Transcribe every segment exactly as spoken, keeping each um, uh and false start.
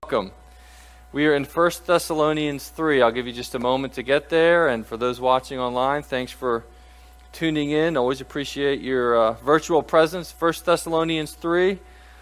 Welcome. We are in First Thessalonians three. I'll give you just a moment to get there, and for those watching online, thanks for tuning in. Always appreciate your uh, virtual presence. First Thessalonians three.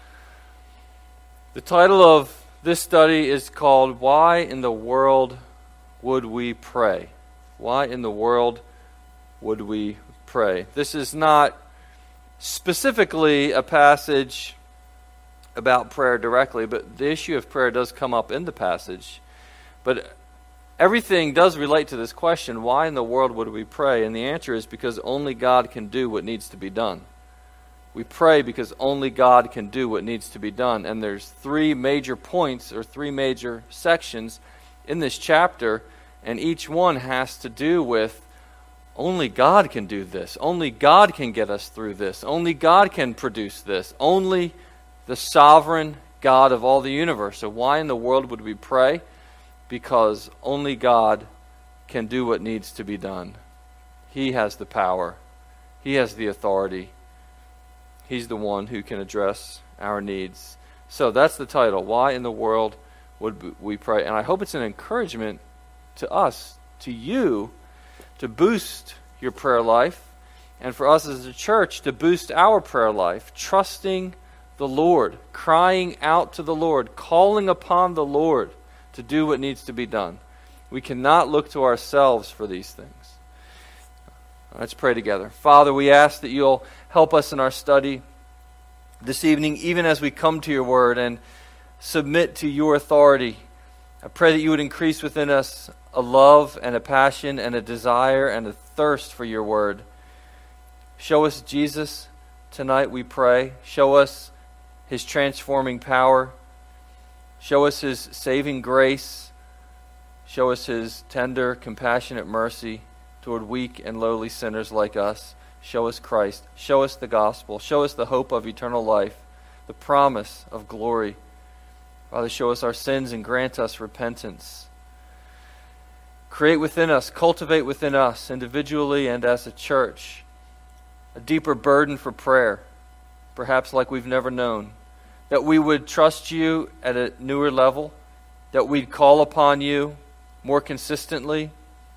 The title of this study is called, Why in the World Would We Pray? Why in the world would we pray? This is not specifically a passage about prayer directly, but the issue of prayer does come up in the passage. But everything does relate to this question, why in the world would we pray? And the answer is because only God can do what needs to be done. We pray because only God can do what needs to be done. And there's three major points or three major sections in this chapter, and each one has to do with only God can do this. Only God can get us through this. Only God can produce this. Only the sovereign God of all the universe. So why in the world would we pray? Because only God can do what needs to be done. He has the power. He has the authority. He's the one who can address our needs. So that's the title. Why in the world would we pray? And I hope it's an encouragement to us, to you, to boost your prayer life, and for us as a church to boost our prayer life, trusting the Lord, crying out to the Lord, calling upon the Lord to do what needs to be done. We cannot look to ourselves for these things. Let's pray together. Father, we ask that you'll help us in our study this evening, even as we come to your word and submit to your authority. I pray that you would increase within us a love and a passion and a desire and a thirst for your word. Show us Jesus tonight, we pray. Show us his transforming power. Show us his saving grace. Show us his tender, compassionate mercy toward weak and lowly sinners like us. Show us Christ. Show us the gospel. Show us the hope of eternal life, the promise of glory. Father, show us our sins and grant us repentance. Create within us, cultivate within us, individually and as a church, a deeper burden for prayer, perhaps like we've never known. That we would trust you at a newer level, that we'd call upon you more consistently,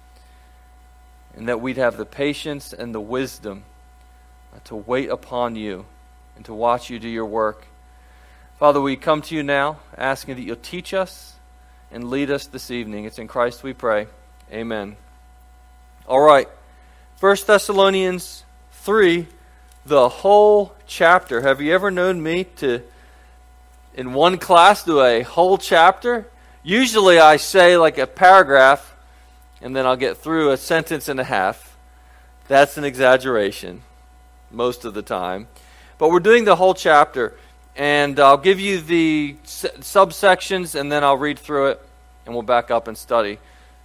and that we'd have the patience and the wisdom to wait upon you and to watch you do your work. Father, we come to you now asking that you'll teach us and lead us this evening. It's in Christ we pray. Amen. All right. First Thessalonians three, the whole chapter. Have you ever known me to, in one class, do a whole chapter? Usually I say like a paragraph, and then I'll get through a sentence and a half. That's an exaggeration most of the time. But we're doing the whole chapter, and I'll give you the subsections, and then I'll read through it, and we'll back up and study.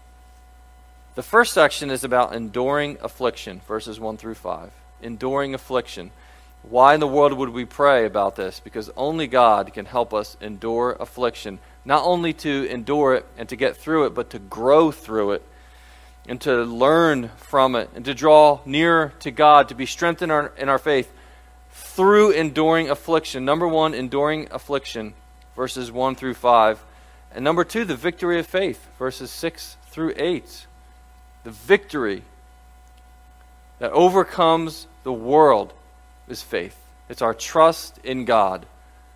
The first section is about enduring affliction, verses one through five. Enduring affliction. Why in the world would we pray about this? Because only God can help us endure affliction. Not only to endure it and to get through it, but to grow through it and to learn from it and to draw nearer to God, to be strengthened in our, in our faith through enduring affliction. Number one, enduring affliction, verses one through five. And number two, the victory of faith, verses six through eight. The victory that overcomes the world is faith. It's our trust in God.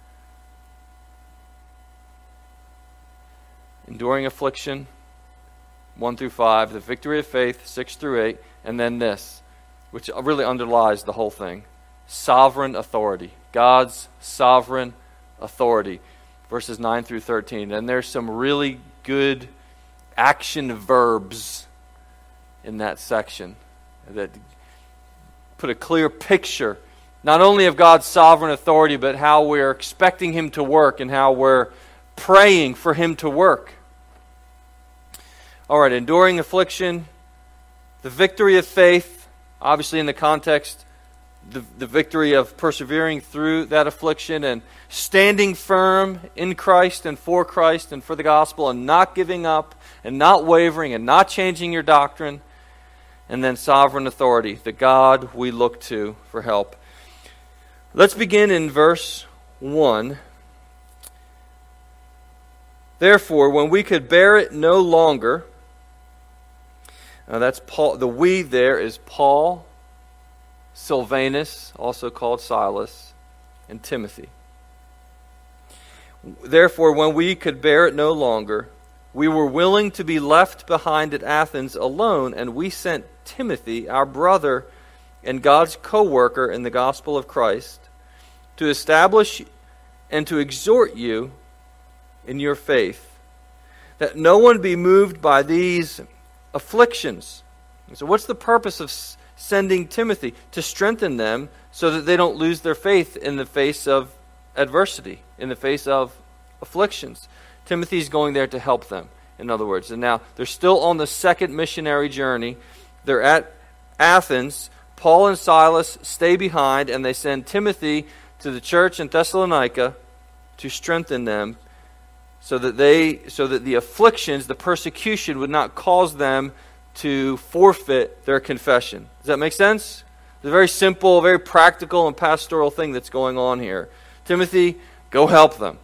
Enduring affliction, one through five. The victory of faith, six through eight. And then this, which really underlies the whole thing. Sovereign authority. God's sovereign authority. Verses nine through thirteen. And there's some really good action verbs in that section that put a clear picture not only of God's sovereign authority, but how we're expecting him to work and how we're praying for him to work. All right, enduring affliction, the victory of faith, obviously in the context, the, the victory of persevering through that affliction and standing firm in Christ and for Christ and for the gospel and not giving up and not wavering and not changing your doctrine. And then sovereign authority, the God we look to for help. Let's begin in verse one. Therefore, when we could bear it no longer, now that's Paul, the we there is Paul, Silvanus, also called Silas, and Timothy. Therefore, when we could bear it no longer, we were willing to be left behind at Athens alone, and we sent Timothy, our brother and God's co-worker in the gospel of Christ, to establish and to exhort you in your faith, that no one be moved by these afflictions. So what's the purpose of sending Timothy? To strengthen them so that they don't lose their faith in the face of adversity, in the face of afflictions. Timothy's going there to help them, in other words. And now they're still on the second missionary journey. They're at Athens. Paul and Silas stay behind, and they send Timothy to the church in Thessalonica to strengthen them so that they so that the afflictions, the persecution would not cause them to forfeit their confession. Does that make sense? It's a very simple, very practical and pastoral thing that's going on here. Timothy, go help them.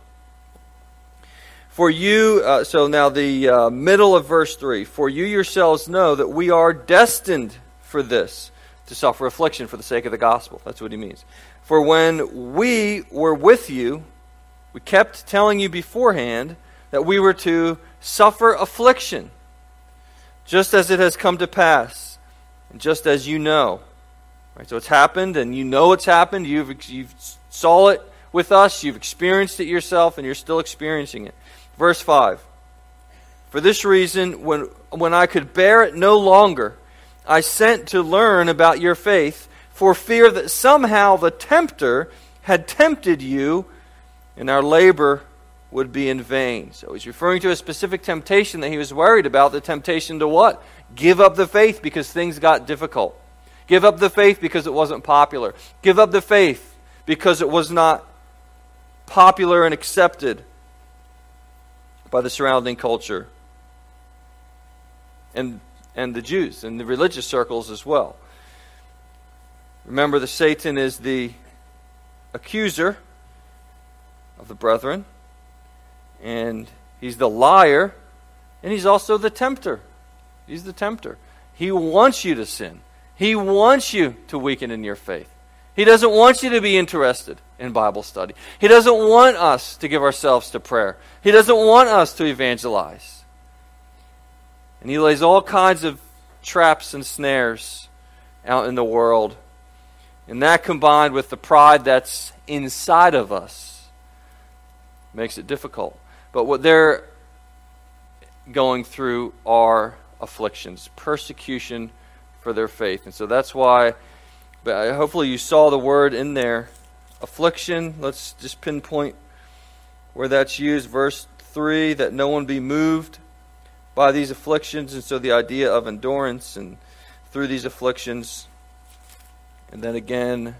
For you, uh, so now the uh, middle of verse three, for you yourselves know that we are destined for this, to suffer affliction for the sake of the gospel. That's what he means. For when we were with you, we kept telling you beforehand that we were to suffer affliction, just as it has come to pass, and just as you know. Right, so it's happened, and you know it's happened. You've, you've saw it with us. You've experienced it yourself, and you're still experiencing it. Verse five. For this reason, when when I could bear it no longer, I sent to learn about your faith, for fear that somehow the tempter had tempted you, and our labor would be in vain. So he's referring to a specific temptation that he was worried about. The temptation to what? Give up the faith because things got difficult. Give up the faith because it wasn't popular. Give up the faith because it was not popular and accepted by the surrounding culture and and the Jews and the religious circles as well. Remember that Satan is the accuser of the brethren, and he's the liar, and he's also the tempter. He's the tempter. He wants you to sin. He wants you to weaken in your faith. He doesn't want you to be interested in Bible study. He doesn't want us to give ourselves to prayer. He doesn't want us to evangelize. And he lays all kinds of traps and snares out in the world. And that combined with the pride that's inside of us makes it difficult. But what they're going through are afflictions, persecution for their faith. And so that's why, but hopefully you saw the word in there, affliction. Let's just pinpoint where that's used. Verse three, that no one be moved by these afflictions. And so the idea of endurance and through these afflictions. And then again,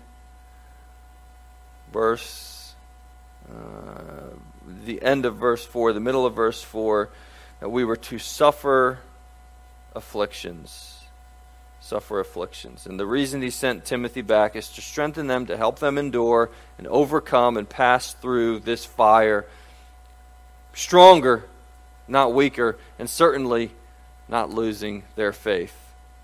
verse, uh, the end of verse four, the middle of verse four, that we were to suffer afflictions. Suffer afflictions. And the reason he sent Timothy back is to strengthen them, to help them endure and overcome and pass through this fire stronger, not weaker, and certainly not losing their faith.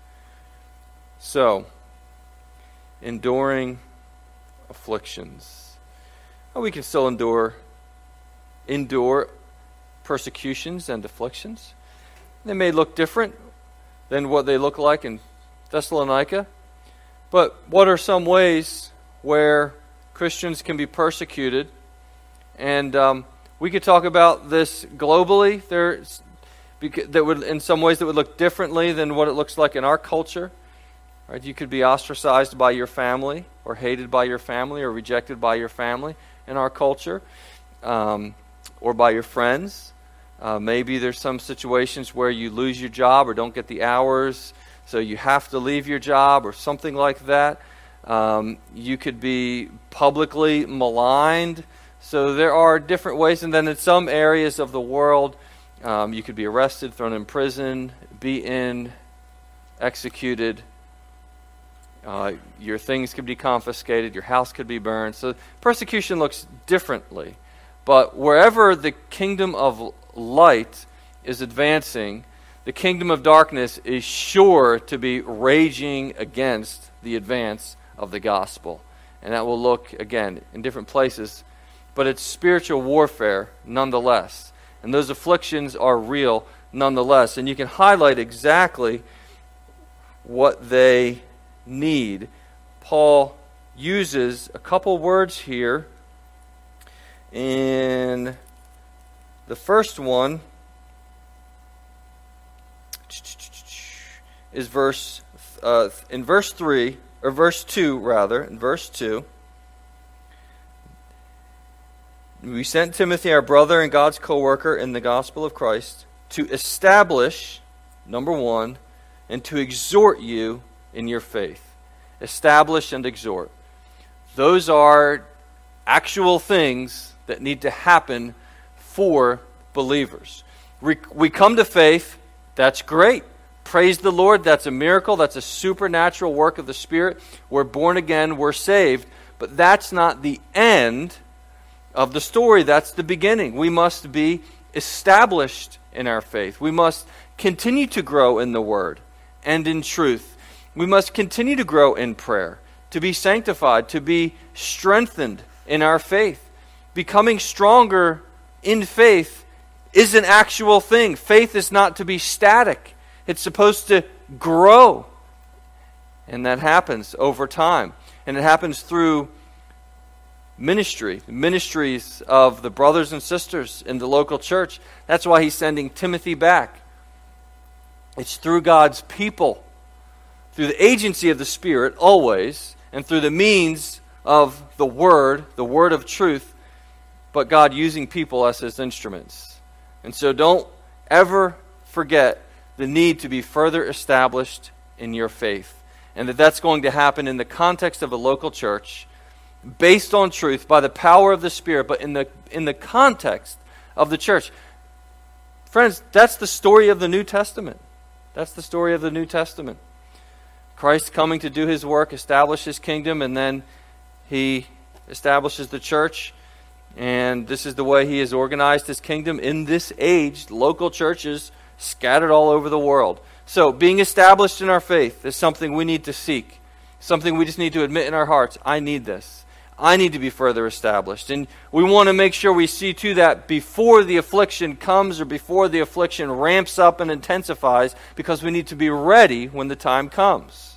So, enduring afflictions. Well, we can still endure endure persecutions and afflictions. They may look different than what they look like in Thessalonica. But what are some ways where Christians can be persecuted? And um, we could talk about this globally. There's that would, in some ways, that would look differently than what it looks like in our culture. Right? You could be ostracized by your family, or hated by your family, or rejected by your family in our culture, um, or by your friends. Uh, maybe there's some situations where you lose your job or don't get the hours, so you have to leave your job or something like that. Um, you could be publicly maligned. So there are different ways. And then in some areas of the world, um, you could be arrested, thrown in prison, beaten, executed. Uh, your things could be confiscated. Your house could be burned. So persecution looks differently. But wherever the kingdom of light is advancing, the kingdom of darkness is sure to be raging against the advance of the gospel. And that will look, again, in different places. But it's spiritual warfare nonetheless. And those afflictions are real nonetheless. And you can highlight exactly what they need. Paul uses a couple words here. In the first one is verse uh, in verse three, or verse two rather, in verse two. We sent Timothy, our brother and God's co-worker in the gospel of Christ, to establish, number one, and to exhort you in your faith. Establish and exhort. Those are actual things that need to happen for believers. We, we come to faith, that's great. Praise the Lord, that's a miracle, that's a supernatural work of the Spirit. We're born again, we're saved, but that's not the end of the story, that's the beginning. We must be established in our faith. We must continue to grow in the Word and in truth. We must continue to grow in prayer, to be sanctified, to be strengthened in our faith. Becoming stronger in faith is an actual thing. Faith is not to be static. It's supposed to grow. And that happens over time. And it happens through ministry, the ministries of the brothers and sisters in the local church. That's why he's sending Timothy back. It's through God's people, through the agency of the Spirit always, and through the means of the Word, the Word of truth, but God using people as His instruments. And so don't ever forget the need to be further established in your faith. And that that's going to happen in the context of a local church, based on truth, by the power of the Spirit, but in the in the context of the church. Friends, that's the story of the New Testament. That's the story of the New Testament. Christ coming to do His work, establish His kingdom, and then He establishes the church. And this is the way He has organized His kingdom in this age. Local churches scattered all over the world. So, being established in our faith is something we need to seek. Something we just need to admit in our hearts. I need this. I need to be further established. And we want to make sure we see to that before the affliction comes or before the affliction ramps up and intensifies, because we need to be ready when the time comes.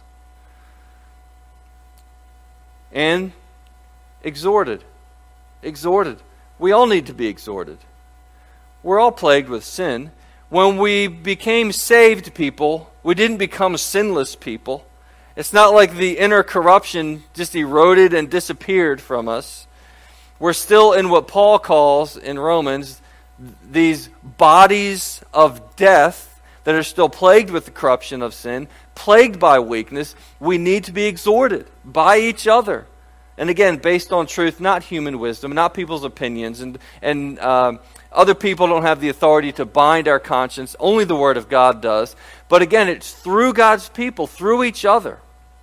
And exhorted. Exhorted. We all need to be exhorted. We're all plagued with sin. When we became saved people, we didn't become sinless people. It's not like the inner corruption just eroded and disappeared from us. We're still in what Paul calls in Romans these bodies of death that are still plagued with the corruption of sin, plagued by weakness. We need to be exhorted by each other. And again, based on truth, not human wisdom, not people's opinions. And, and uh, other people don't have the authority to bind our conscience. Only the Word of God does. But again, it's through God's people, through each other.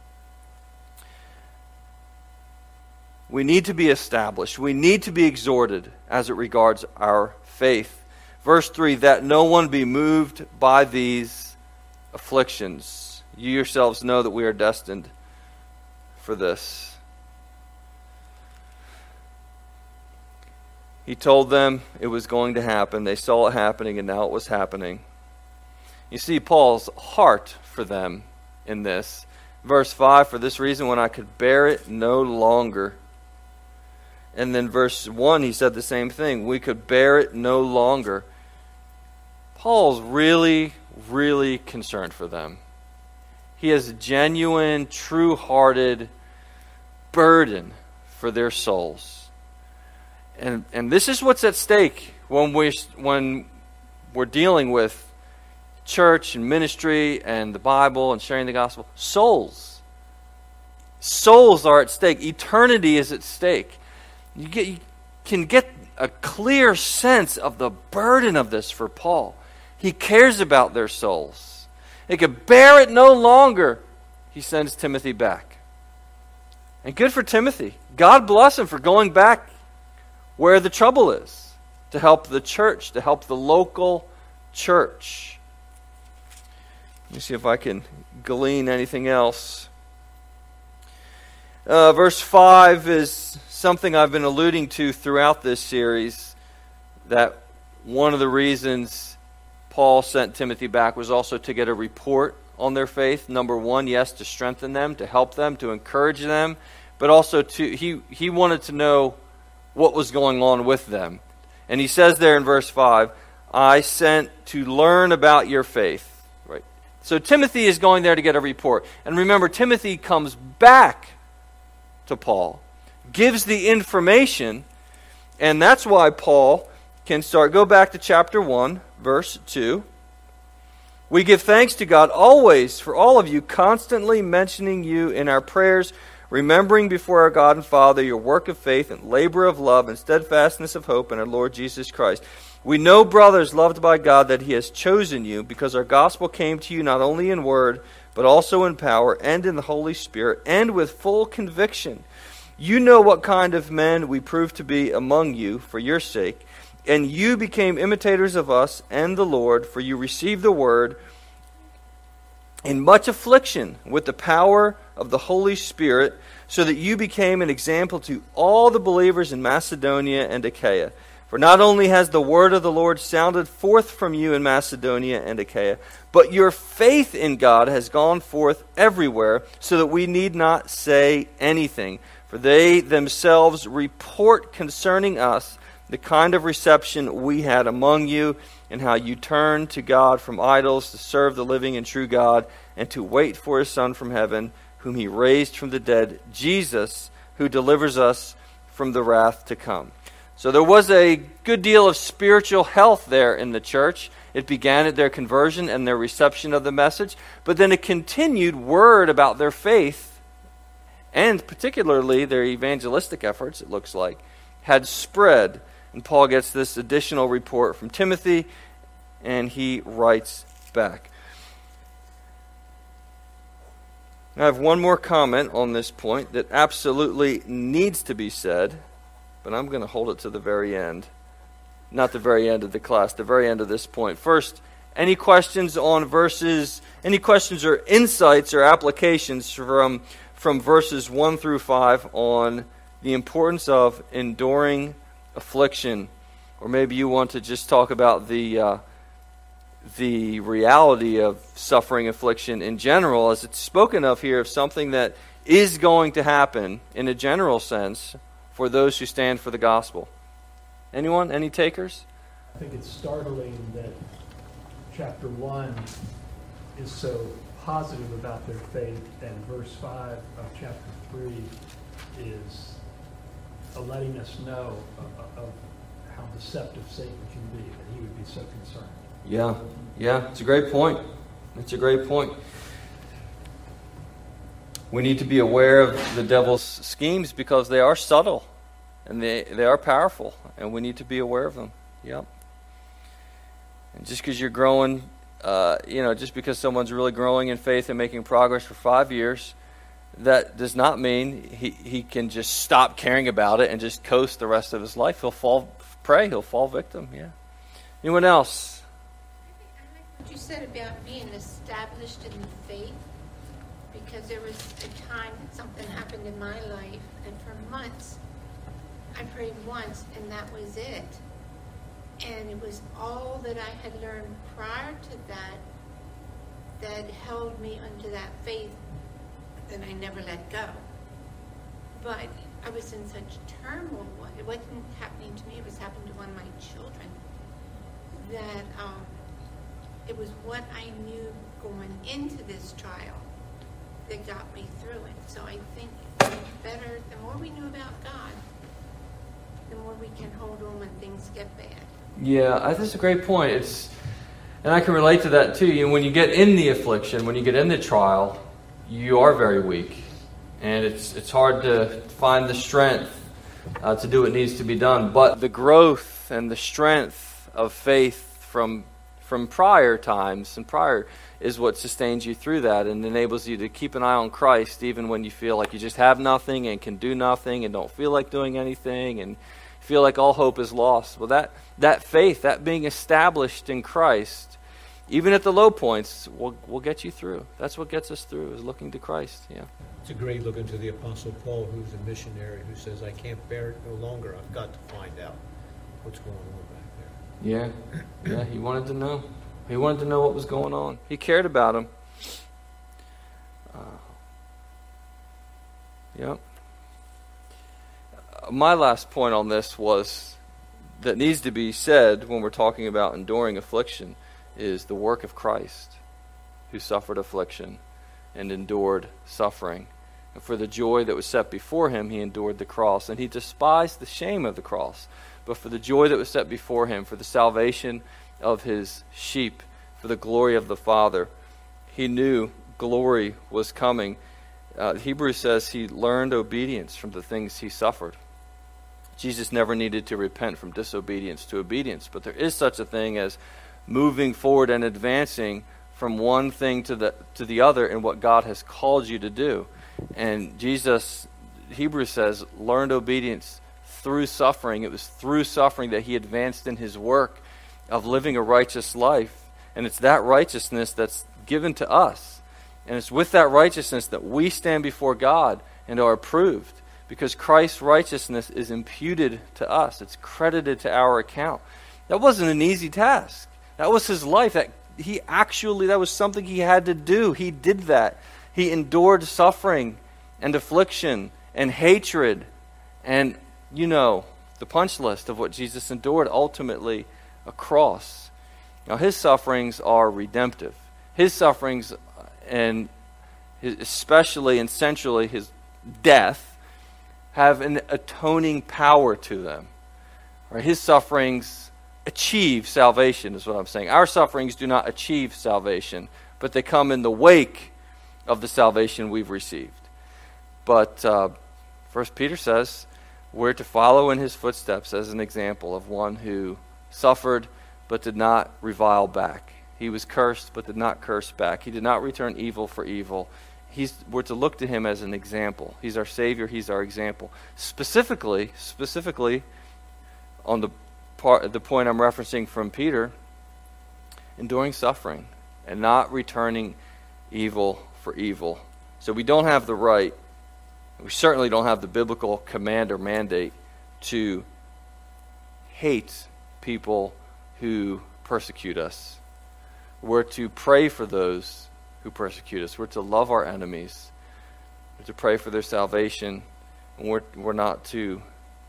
We need to be established. We need to be exhorted as it regards our faith. Verse three, that no one be moved by these afflictions. You yourselves know that we are destined for this. He told them it was going to happen. They saw it happening, and now it was happening. You see Paul's heart for them in this. Verse five, for this reason, when I could bear it no longer. And then verse one, he said the same thing. We could bear it no longer. Paul's really, really concerned for them. He has a genuine, true-hearted burden for their souls. And and this is what's at stake when we when we're dealing with church and ministry and the Bible and sharing the gospel. Souls. Souls are at stake. Eternity is at stake. You get you can get a clear sense of the burden of this for Paul. He cares about their souls. They could bear it no longer. He sends Timothy back. And good for Timothy. God bless him for going back where the trouble is, to help the church, to help the local church. Let me see if I can glean anything else. Uh, verse five is something I've been alluding to throughout this series, that one of the reasons Paul sent Timothy back was also to get a report on their faith. Number one, yes, to strengthen them, to help them, to encourage them, but also to he he wanted to know what was going on with them. And he says there in verse five, I sent to learn about your faith. Right. So Timothy is going there to get a report. And remember, Timothy comes back to Paul, gives the information, and that's why Paul can start. Go back to chapter one, verse two. We give thanks to God always for all of you, constantly mentioning you in our prayers, remembering before our God and Father your work of faith and labor of love and steadfastness of hope in our Lord Jesus Christ. We know, brothers, loved by God, that He has chosen you, because our gospel came to you not only in word, but also in power and in the Holy Spirit, and with full conviction. You know what kind of men we proved to be among you for your sake, and you became imitators of us and the Lord, for you received the word in much affliction with the power of the Holy Spirit, so that you became an example to all the believers in Macedonia and Achaia. For not only has the word of the Lord sounded forth from you in Macedonia and Achaia, but your faith in God has gone forth everywhere, so that we need not say anything. For they themselves report concerning us the kind of reception we had among you, and how you turned to God from idols to serve the living and true God, and to wait for His Son from heaven, whom He raised from the dead, Jesus, who delivers us from the wrath to come. So there was a good deal of spiritual health there in the church. It began at their conversion and their reception of the message, but then a continued word about their faith, and particularly their evangelistic efforts, it looks like, had spread. And Paul gets this additional report from Timothy, and he writes back. I have one more comment on this point that absolutely needs to be said, but I'm going to hold it to the very end. Not the very end of the class, the very end of this point. First, any questions on verses, any questions or insights or applications from, from verses one through five on the importance of enduring affliction? Or maybe you want to just talk about the uh, the reality of suffering affliction in general, as it's spoken of here, of something that is going to happen in a general sense for those who stand for the gospel. Anyone? Any takers? I think it's startling that chapter one is so positive about their faith, and verse five of chapter three is a letting us know of, of how deceptive Satan can be, that he would be so concerned. Yeah, yeah, it's a great point. It's a great point. We need to be aware of the devil's schemes because they are subtle and they, they are powerful, and we need to be aware of them. Yep. And just because you're growing, uh, you know, just because someone's really growing in faith and making progress for five years, that does not mean he, he can just stop caring about it and just coast the rest of his life. He'll fall prey. He'll fall victim. Yeah. Anyone else? I like what you said about being established in the faith, because there was a time that something happened in my life, and for months I prayed once, and that was it. And it was all that I had learned prior to that that held me unto that faith that I never let go. But I was in such turmoil. It wasn't happening to me, it was happening to one of my children. That um, it was what I knew going into this trial that got me through it. So I think it's better, the more we knew about God, the more we can hold on when things get bad. Yeah, I think that's a great point. It's, and I can relate to that too. You know, when you get in the affliction, when you get in the trial, you are very weak, and it's it's hard to find the strength uh, to do what needs to be done. But the growth and the strength of faith from from prior times and prior is what sustains you through that and enables you to keep an eye on Christ even when you feel like you just have nothing and can do nothing and don't feel like doing anything, and feel like all hope is lost. Well, that, that faith, that being established in Christ, even at the low points, will will get you through. That's what gets us through, is looking to Christ. Yeah. It's a great look into the Apostle Paul, who's a missionary, who says, I can't bear it no longer. I've got to find out what's going on back there. Yeah. Yeah, he wanted to know. He wanted to know what was going on. He cared about him. Uh, yep. Uh, my last point on this was that needs to be said when we're talking about enduring affliction is the work of Christ, who suffered affliction and endured suffering. And for the joy that was set before him, he endured the cross. And he despised the shame of the cross. But for the joy that was set before him, for the salvation of his sheep, for the glory of the Father, he knew glory was coming. Uh, Hebrews says he learned obedience from the things he suffered. Jesus never needed to repent from disobedience to obedience. But there is such a thing as moving forward and advancing from one thing to the to the other in what God has called you to do. And Jesus, Hebrews says, learned obedience through suffering. It was through suffering that he advanced in his work of living a righteous life. And it's that righteousness that's given to us. And it's with that righteousness that we stand before God and are approved. Because Christ's righteousness is imputed to us. It's credited to our account. That wasn't an easy task. That was his life. That he actually, that was something he had to do. He did that. He endured suffering and affliction and hatred. And, you know, the punch list of what Jesus endured, ultimately a cross. Now, his sufferings are redemptive. His sufferings, and his, especially and centrally his death, have an atoning power to them. Right? His sufferings achieve salvation, is what I'm saying. Our sufferings do not achieve salvation, but they come in the wake of the salvation we've received. But uh, First Peter says we're to follow in his footsteps as an example of one who suffered but did not revile back. He was cursed but did not curse back. He did not return evil for evil. He's, we're to look to him as an example. He's our Savior. He's our example. Specifically, specifically on the part, the point I'm referencing from Peter, enduring suffering and not returning evil for evil. So we don't have the right, we certainly don't have the biblical command or mandate to hate people who persecute us. We're to pray for those who persecute us. We're to love our enemies. We're to pray for their salvation. And we're, we're not to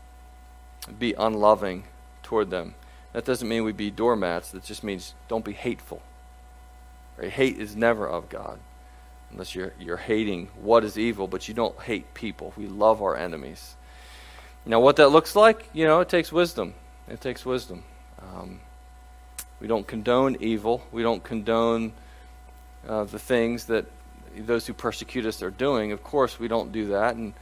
be unloving toward them. That doesn't mean we be doormats. That just means don't be hateful. Right? Hate is never of God. Unless you're, you're hating what is evil, but you don't hate people. We love our enemies. Now what that looks like, you know, it takes wisdom. It takes wisdom. Um, we don't condone evil. We don't condone uh, the things that those who persecute us are doing. Of course, we don't do that. And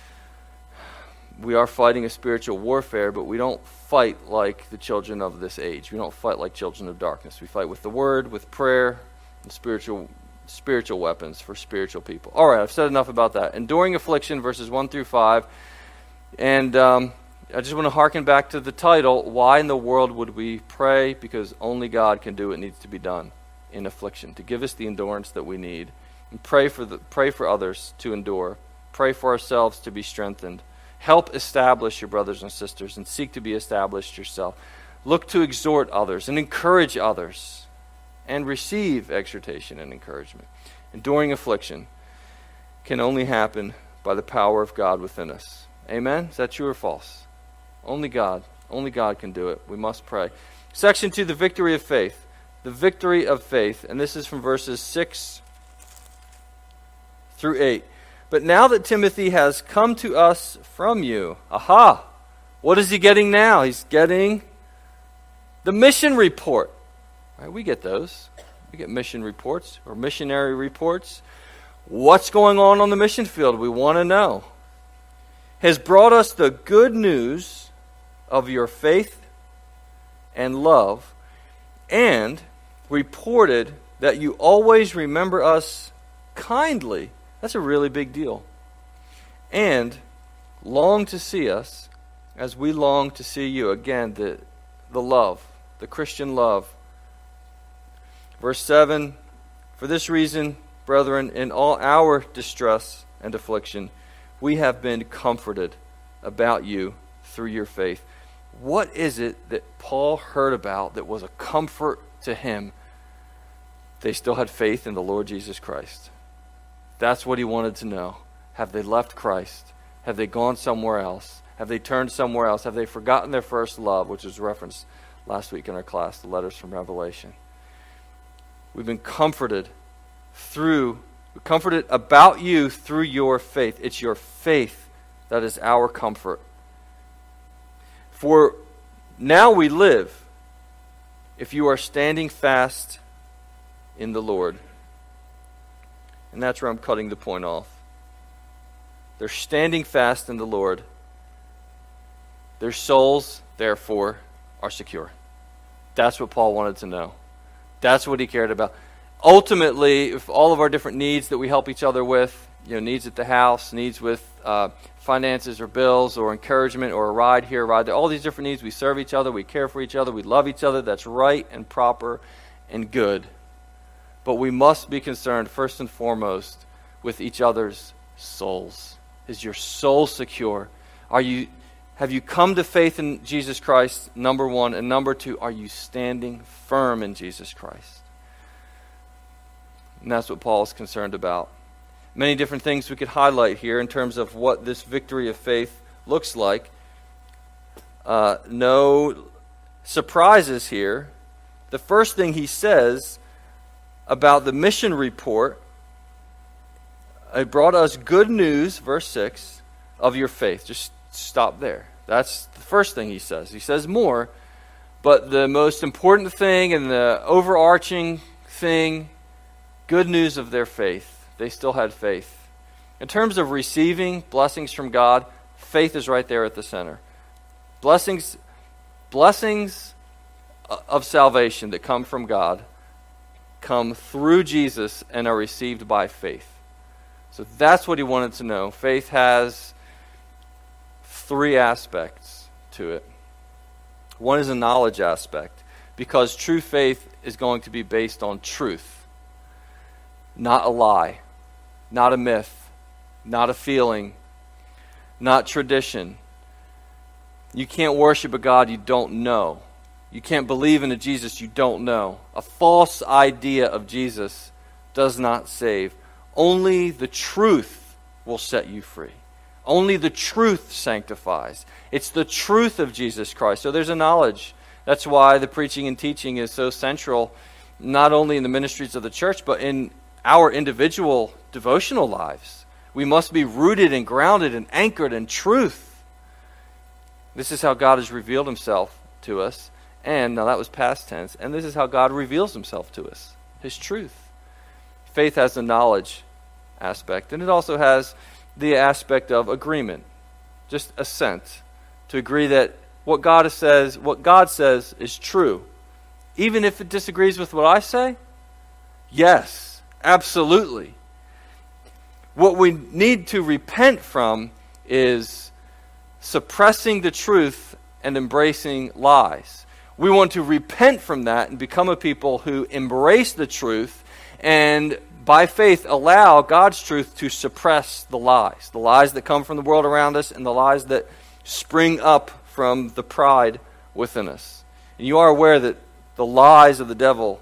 we are fighting a spiritual warfare, but we don't fight like the children of this age. We don't fight like children of darkness. We fight with the word, with prayer, and spiritual spiritual weapons for spiritual people. All right, I've said enough about that. Enduring affliction, verses one through five. And um, I just want to hearken back to the title, Why in the World Would We Pray? Because only God can do what needs to be done in affliction, to give us the endurance that we need. And pray for the pray for others to endure. Pray for ourselves to be strengthened. Help establish your brothers and sisters and seek to be established yourself. Look to exhort others and encourage others and receive exhortation and encouragement. Enduring affliction can only happen by the power of God within us. Amen? Is that true or false? Only God. Only God can do it. We must pray. Section two, the victory of faith. The victory of faith. And this is from verses six through eight. But now that Timothy has come to us from you, aha! What is he getting now? He's getting the mission report. Right, we get those. We get mission reports or missionary reports. What's going on on the mission field? We want to know. Has brought us the good news of your faith and love, and reported that you always remember us kindly. That's a really big deal. And long to see us as we long to see you, again, the, the love, the Christian love. Verse seven, for this reason, brethren, in all our distress and affliction, we have been comforted about you through your faith. What is it that Paul heard about that was a comfort to him? They still had faith in the Lord Jesus Christ. That's what he wanted to know. Have they left Christ? Have they gone somewhere else? Have they turned somewhere else? Have they forgotten their first love, which was referenced last week in our class, the letters from Revelation? We've been comforted through, comforted about you through your faith. It's your faith that is our comfort. For now we live if you are standing fast in the Lord. And that's where I'm cutting the point off. They're standing fast in the Lord. Their souls, therefore, are secure. That's what Paul wanted to know. That's what he cared about. Ultimately, if all of our different needs that we help each other with, you know, needs at the house, needs with uh, finances or bills or encouragement or a ride here, a ride there, all these different needs, we serve each other, we care for each other, we love each other. That's right and proper and good. But we must be concerned first and foremost with each other's souls. Is your soul secure? Are you, have you come to faith in Jesus Christ, number one? And number two, are you standing firm in Jesus Christ? And that's what Paul is concerned about. Many different things we could highlight here in terms of what this victory of faith looks like. Uh, no surprises here. The first thing he says about the mission report, it brought us good news, verse six, of your faith. Just stop there. That's the first thing he says. He says more, but the most important thing and the overarching thing, good news of their faith. They still had faith. In terms of receiving blessings from God, faith is right there at the center. Blessings, blessings of salvation that come from God come through Jesus and are received by faith. So that's what he wanted to know. Faith has three aspects to it. One is a knowledge aspect, because true faith is going to be based on truth, not a lie, not a myth, not a feeling, not tradition. You can't worship a God you don't know. You can't believe in a Jesus you don't know. A false idea of Jesus does not save. Only the truth will set you free. Only the truth sanctifies. It's the truth of Jesus Christ. So there's a knowledge. That's why the preaching and teaching is so central, not only in the ministries of the church, but in our individual devotional lives. We must be rooted and grounded and anchored in truth. This is how God has revealed himself to us. And, now that was past tense, and this is how God reveals himself to us, his truth. Faith has a knowledge aspect, and it also has the aspect of agreement, just assent, to agree that what God says, what God says is true. Even if it disagrees with what I say, yes, absolutely. What we need to repent from is suppressing the truth and embracing lies. We want to repent from that and become a people who embrace the truth and by faith allow God's truth to suppress the lies. The lies that come from the world around us and the lies that spring up from the pride within us. And you are aware that the lies of the devil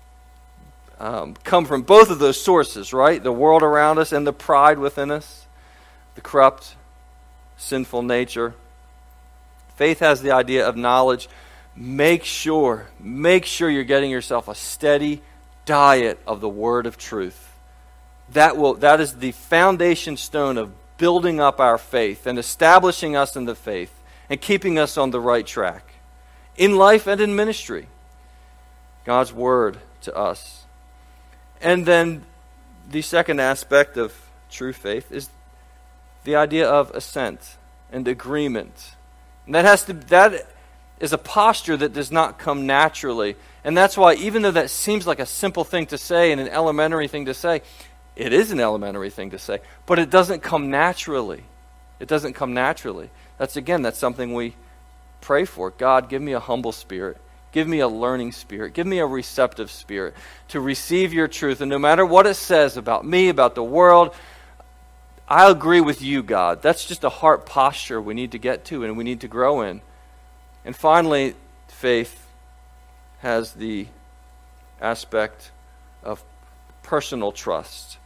um, come from both of those sources, right? The world around us and the pride within us. The corrupt, sinful nature. Faith has the idea of knowledge. Make sure, make sure you're getting yourself a steady diet of the word of truth. That will that is the foundation stone of building up our faith and establishing us in the faith and keeping us on the right track in life and in ministry. God's word to us. And then the second aspect of true faith is the idea of assent and agreement. And that has to that is a posture that does not come naturally. And that's why, even though that seems like a simple thing to say and an elementary thing to say, it is an elementary thing to say, but it doesn't come naturally. It doesn't come naturally. That's, again, that's something we pray for. God, give me a humble spirit. Give me a learning spirit. Give me a receptive spirit to receive your truth. And no matter what it says about me, about the world, I agree with you, God. That's just a heart posture we need to get to and we need to grow in. And finally, faith has the aspect of personal trust.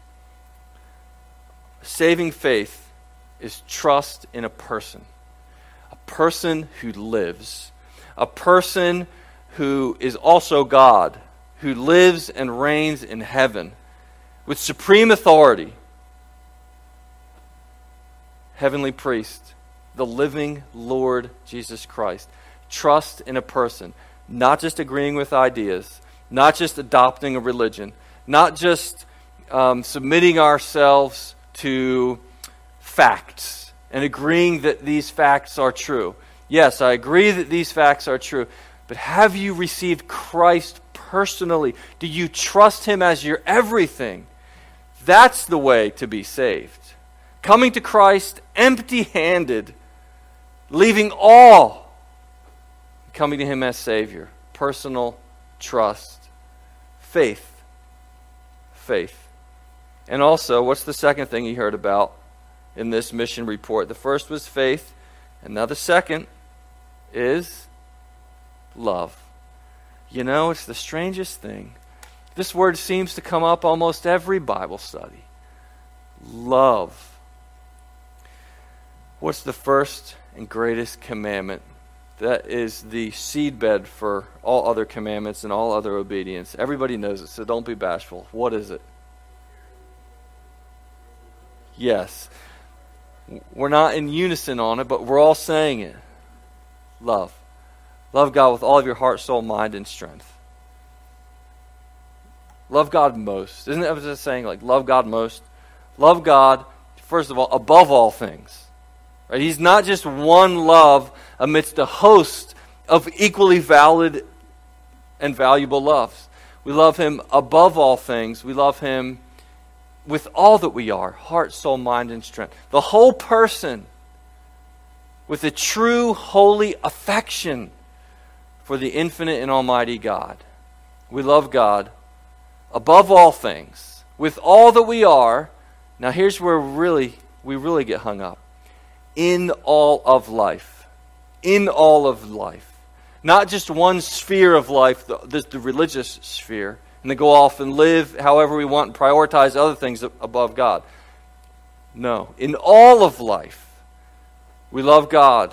Saving faith is trust in a person. A person who lives. A person who is also God, who lives and reigns in heaven with supreme authority. Heavenly priest, the living Lord Jesus Christ. Trust in a person, not just agreeing with ideas, not just adopting a religion, not just um, submitting ourselves to facts and agreeing that these facts are true. Yes, I agree that these facts are true, but have you received Christ personally? Do you trust him as your everything? That's the way to be saved. Coming to Christ empty-handed, leaving all, coming to him as Savior. Personal trust. Faith. Faith. And also, what's the second thing you heard about in this mission report? The first was faith, and now the second is love. You know, it's the strangest thing. This word seems to come up almost every Bible study. Love. What's the first and greatest commandment? That is the seedbed for all other commandments and all other obedience. Everybody knows it, so don't be bashful. What is it? Yes. We're not in unison on it, but we're all saying it. Love. Love God with all of your heart, soul, mind, and strength. Love God most. Isn't that what it's saying? Like, love God most. Love God, first of all, above all things. Right? He's not just one love amidst a host of equally valid and valuable loves. We love him above all things. We love him with all that we are, heart, soul, mind, and strength. The whole person with a true, holy affection for the infinite and almighty God. We love God above all things, with all that we are. Now here's where really we really get hung up. In all of life. In all of life. Not just one sphere of life, the, the, the religious sphere, and then go off and live however we want and prioritize other things above God. No. In all of life, we love God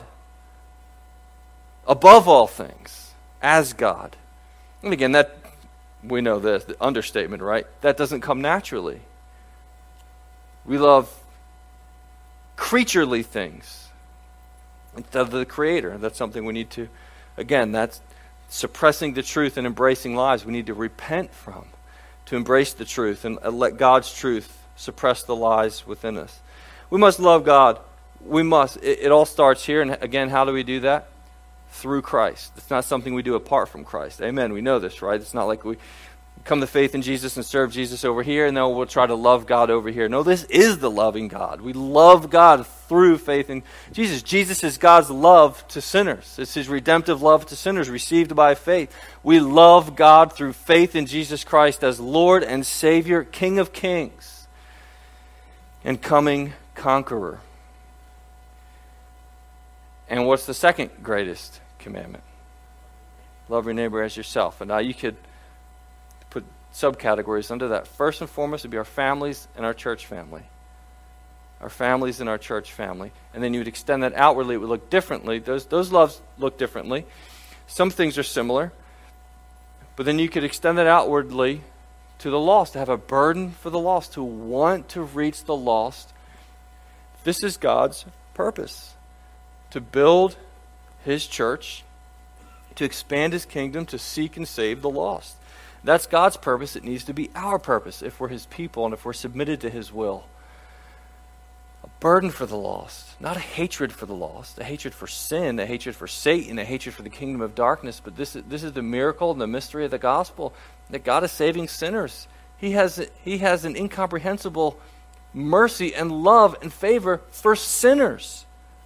above all things, as God. And again, that we know this, the understatement, right? That doesn't come naturally. We love creaturely things instead of the Creator. That's something we need to, again, that's suppressing the truth and embracing lies. We need to repent from, to embrace the truth and let God's truth suppress the lies within us. We must love God. We must. It, it all starts here. And again, how do we do that? Through Christ. It's not something we do apart from Christ. Amen. We know this, right? It's not like we come to faith in Jesus and serve Jesus over here, and then we'll try to love God over here. No, this is the loving God. We love God through faith in Jesus. Jesus is God's love to sinners. It's his redemptive love to sinners received by faith. We love God through faith in Jesus Christ as Lord and Savior, King of Kings, and coming conqueror. And what's the second greatest commandment? Love your neighbor as yourself. And now you could put subcategories under that. First and foremost would be our families and our church family. Our families and our church family. And then you would extend that outwardly. It would look differently. Those, those loves look differently. Some things are similar. But then you could extend that outwardly to the lost, to have a burden for the lost, to want to reach the lost. This is God's purpose. To build his church, to expand his kingdom, to seek and save the lost. That's God's purpose. It needs to be our purpose if we're his people and if we're submitted to his will. A burden for the lost, not a hatred for the lost, a hatred for sin, a hatred for Satan, a hatred for the kingdom of darkness. But this is, this is the miracle and the mystery of the gospel, that God is saving sinners. He has, he has an incomprehensible mercy and love and favor for sinners.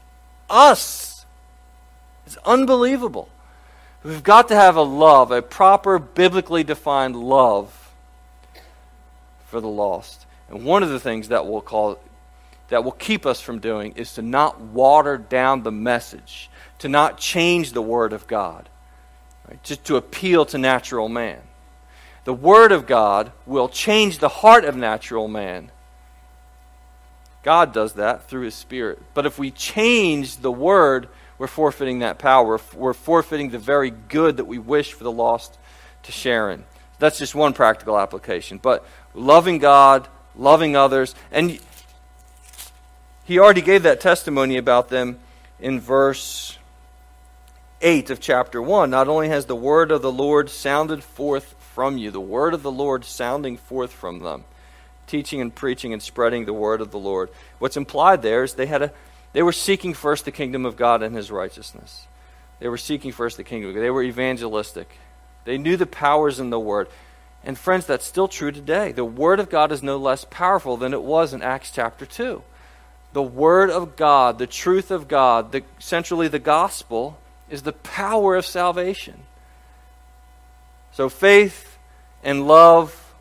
us. It's unbelievable. We've got to have a love, a proper biblically defined love for the lost. And one of the things that will call that will keep us from doing is to not water down the message, to not change the Word of God, right? Just to appeal to natural man. The Word of God will change the heart of natural man. God does that through His Spirit. But if we change the Word, we're forfeiting that power. We're, we're forfeiting the very good that we wish for the lost to share in. That's just one practical application. But loving God, loving others, and He already gave that testimony about them in verse eight of chapter one. Not only has the word of the Lord sounded forth from you, the word of the Lord sounding forth from them, teaching and preaching and spreading the word of the Lord. What's implied there is they had a they were seeking first the kingdom of God and His righteousness. They were seeking first the kingdom of God. They were evangelistic. They knew the powers in the word. And friends, that's still true today. The word of God is no less powerful than it was in Acts chapter two. The Word of God, the truth of God, the, essentially the gospel, is the power of salvation. So faith and love.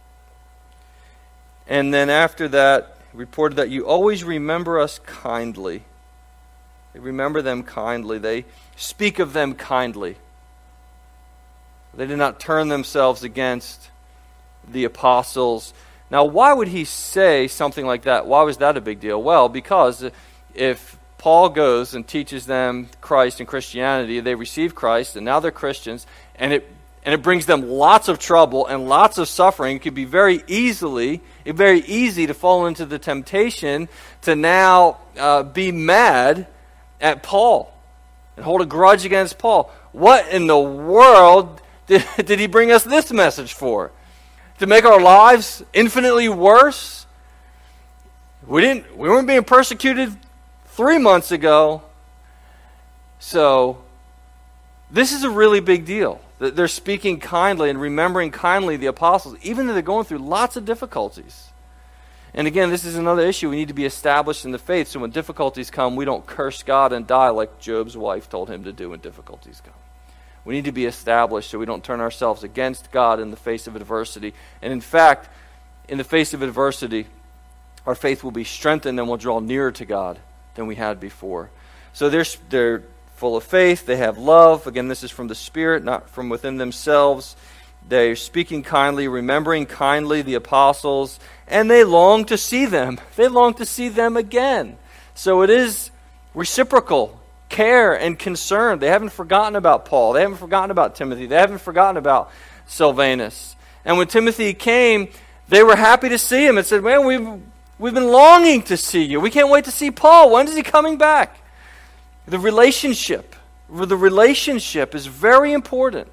And then after that, reported that you always remember us kindly. They remember them kindly. They speak of them kindly. They did not turn themselves against the apostles. Now, why would he say something like that? Why was that a big deal? Well, because if Paul goes and teaches them Christ and Christianity, they receive Christ, and now they're Christians, and it and it brings them lots of trouble and lots of suffering. It could be very easily, very easy to fall into the temptation to now uh, be mad at Paul and hold a grudge against Paul. What in the world did, did he bring us this message for? To make our lives infinitely worse? We didn't. We weren't being persecuted three months ago. So, this is a really big deal. They're speaking kindly and remembering kindly the apostles, even though they're going through lots of difficulties. And again, this is another issue. We need to be established in the faith, so when difficulties come, we don't curse God and die like Job's wife told him to do when difficulties come. We need to be established so we don't turn ourselves against God in the face of adversity. And in fact, in the face of adversity, our faith will be strengthened and we'll draw nearer to God than we had before. So they're, they're full of faith. They have love. Again, this is from the Spirit, not from within themselves. They're speaking kindly, remembering kindly the apostles, and they long to see them. They long to see them again. So it is reciprocal care and concern. They haven't forgotten about Paul. They haven't forgotten about Timothy. They haven't forgotten about Silvanus. And when Timothy came, they were happy to see him and said, man, we've, we've been longing to see you. We can't wait to see Paul. When is he coming back? The relationship. The relationship is very important.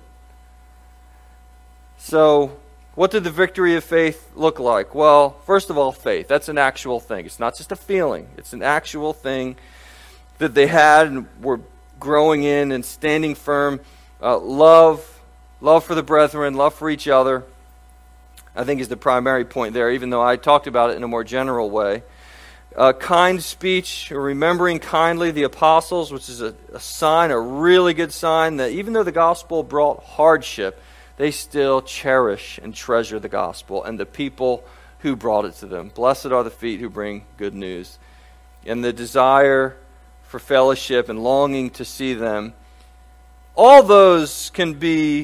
So, what did the victory of faith look like? Well, first of all, faith. That's an actual thing. It's not just a feeling. It's an actual thing that they had and were growing in and standing firm. Uh, love, love for the brethren, love for each other, I think is the primary point there, even though I talked about it in a more general way. Uh, kind speech, remembering kindly the apostles, which is a, a sign, a really good sign that even though the gospel brought hardship, they still cherish and treasure the gospel and the people who brought it to them. Blessed are the feet who bring good news. And the desire for fellowship and longing to see them, all those can be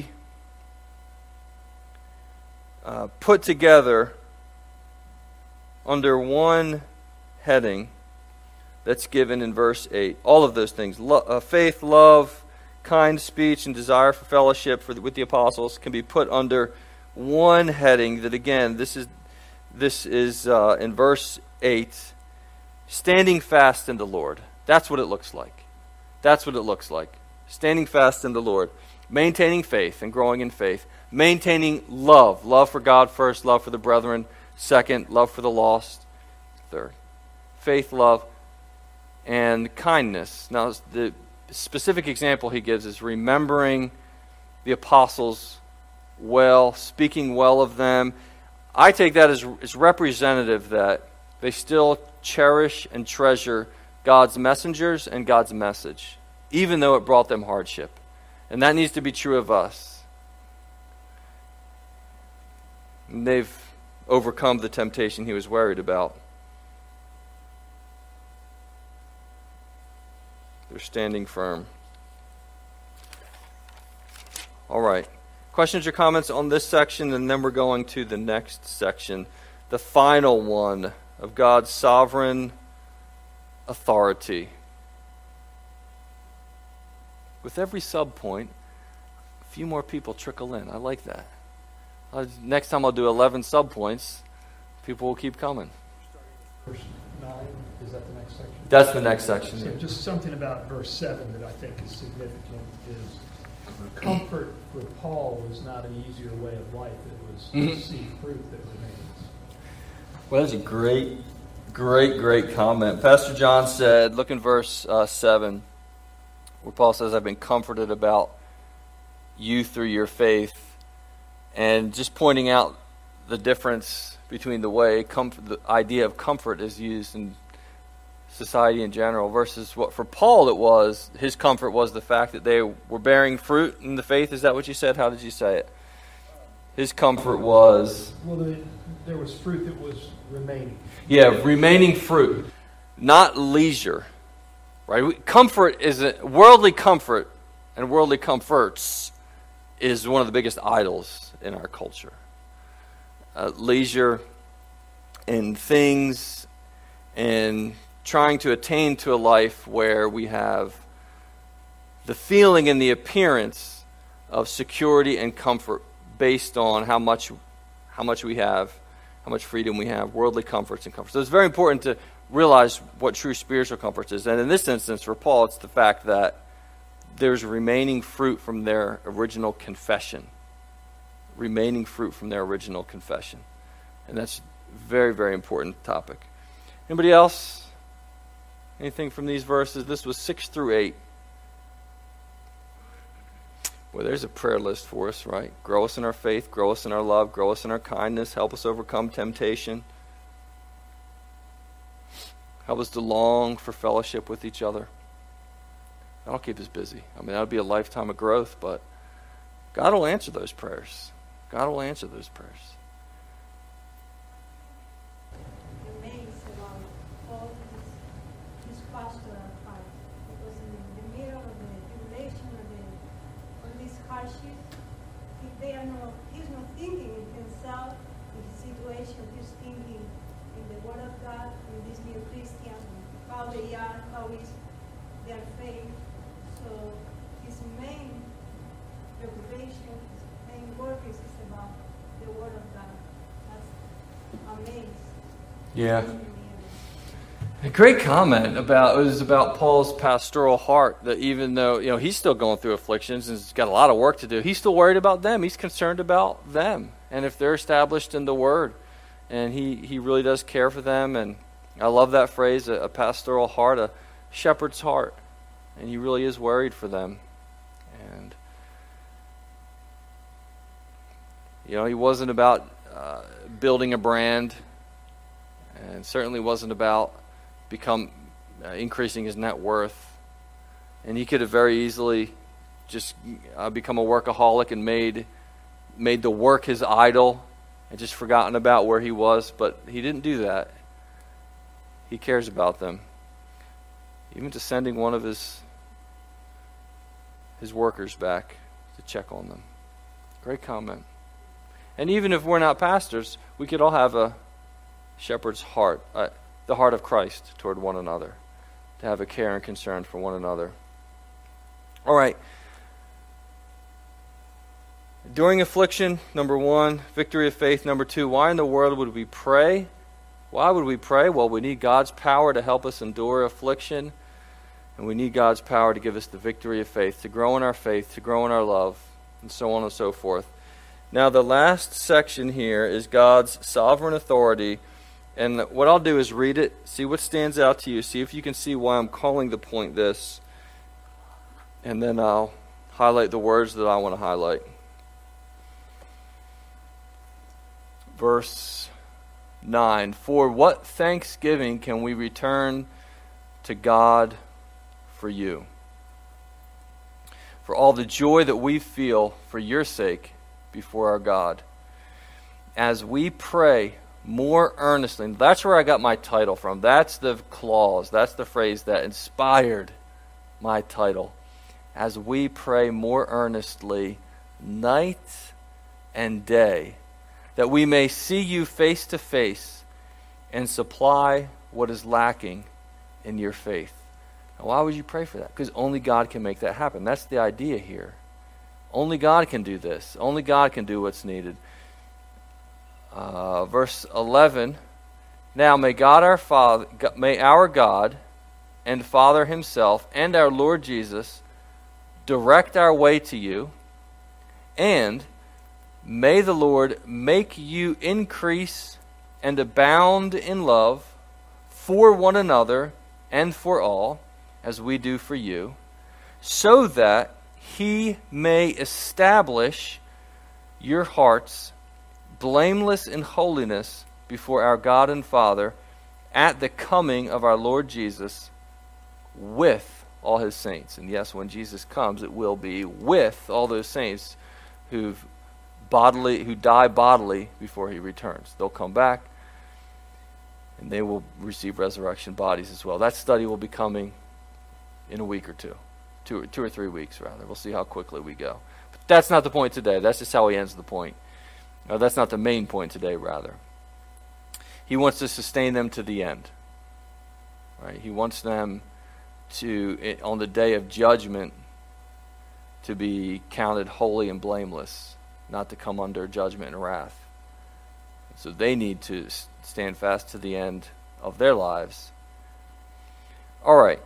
uh, put together under one heading that's given in verse eight. All of those things, Lo- uh, faith, love, kind speech, and desire for fellowship for the, with the apostles can be put under one heading that, again, this is, this is uh, in verse eight, standing fast in the Lord. That's what it looks like. That's what it looks like. Standing fast in the Lord. Maintaining faith and growing in faith. Maintaining love. Love for God first. Love for the brethren second. Love for the lost third. Faith, love, and kindness. Now, the specific example he gives is remembering the apostles well, speaking well of them. I take that as, as representative that they still cherish and treasure God's messengers and God's message, even though it brought them hardship. And that needs to be true of us. And they've overcome the temptation he was worried about. They're standing firm. All right. Questions or comments on this section, and then we're going to the next section, the final one of God's sovereign authority. With every subpoint, a few more people trickle in. I like that. Uh, next time I'll do eleven subpoints. People will keep coming. Verse nine, is that the next section? That's the next section. So just something about verse seven that I think is significant is comfort for Paul was not an easier way of life. It was to Mhm. see fruit that remains. Well, that's a great, great, great comment. Pastor John said, look in verse uh, seven, where Paul says, I've been comforted about you through your faith. And just pointing out the difference between the way comfort, the idea of comfort is used in society in general versus what for Paul it was, his comfort was the fact that they were bearing fruit in the faith. Is that what you said? How did you say it? His comfort was... Well, the, there was fruit that was remaining. Yeah, remaining fruit, not leisure. Right? We, comfort is a, worldly comfort, and worldly comforts is one of the biggest idols in our culture. Uh, leisure and things and trying to attain to a life where we have the feeling and the appearance of security and comfort based on how much how much we have, how much freedom we have, worldly comforts and comforts. So it's very important to realize what true spiritual comfort is. And in this instance, for Paul, it's the fact that there's remaining fruit from their original confession. Remaining fruit from their original confession. And that's a very, very important topic. Anybody else? Anything from these verses? This was six through eight. Well, there's a prayer list for us, right? Grow us in our faith, grow us in our love, grow us in our kindness, help us overcome temptation. Help us to long for fellowship with each other. That'll keep us busy. I mean, that'll be a lifetime of growth, but God will answer those prayers. God will answer those prayers. Amazed about all this, this pastoral part, because in the middle of the tribulation of the all these hardships, he, they are not, he's not thinking in himself, in his situation, he's thinking in the Word of God, in these new Christians, how they are, how is their faith. So his main preoccupation, his main work is about the Word of God. That's amazing. Yeah. A great comment about it was about Paul's pastoral heart, that even though, you know, he's still going through afflictions and he's got a lot of work to do, he's still worried about them. He's concerned about them and if they're established in the Word. And he, he really does care for them. And I love that phrase, a, a pastoral heart, a shepherd's heart. And he really is worried for them. And, you know, he wasn't about uh, building a brand, and certainly wasn't about become uh, increasing his net worth. And he could have very easily just uh, become a workaholic and made made the work his idol and just forgotten about where he was. But he didn't do that. He cares about them. Even to sending one of his his workers back to check on them. Great comment. And even if we're not pastors, we could all have a shepherd's heart, uh, the heart of Christ toward one another, to have a care and concern for one another. All right. During affliction, number one, victory of faith, number two, why in the world would we pray? Why would we pray? Well, we need God's power to help us endure affliction, and we need God's power to give us the victory of faith, to grow in our faith, to grow in our love, and so on and so forth. Now, the last section here is God's sovereign authority. And what I'll do is read it, see what stands out to you, see if you can see why I'm calling the point this. And then I'll highlight the words that I want to highlight. Verse nine. For what thanksgiving can we return to God for you. For all the joy that we feel for your sake before our God. As we pray more earnestly, that's where I got my title from. That's the clause, that's the phrase that inspired my title. As we pray more earnestly, night and day, that we may see you face to face and supply what is lacking in your faith. Now, why would you pray for that? Because only God can make that happen. That's the idea here. Only God can do this. Only God can do what's needed. Uh, verse eleven, now may God our Father, may our God and Father himself and our Lord Jesus direct our way to you, and may the Lord make you increase and abound in love for one another and for all, as we do for you, so that he may establish your hearts blameless in holiness before our God and Father at the coming of our Lord Jesus with all his saints. And yes, when Jesus comes, it will be with all those saints who've bodily, who die bodily before he returns. They'll come back and they will receive resurrection bodies as well. That study will be coming in a week or two. Two, two or three weeks, rather. We'll see how quickly we go. But that's not the point today. That's just how he ends the point. No, that's not the main point today, rather. He wants to sustain them to the end. Right? He wants them to, on the day of judgment, to be counted holy and blameless, not to come under judgment and wrath. So they need to stand fast to the end of their lives. All right.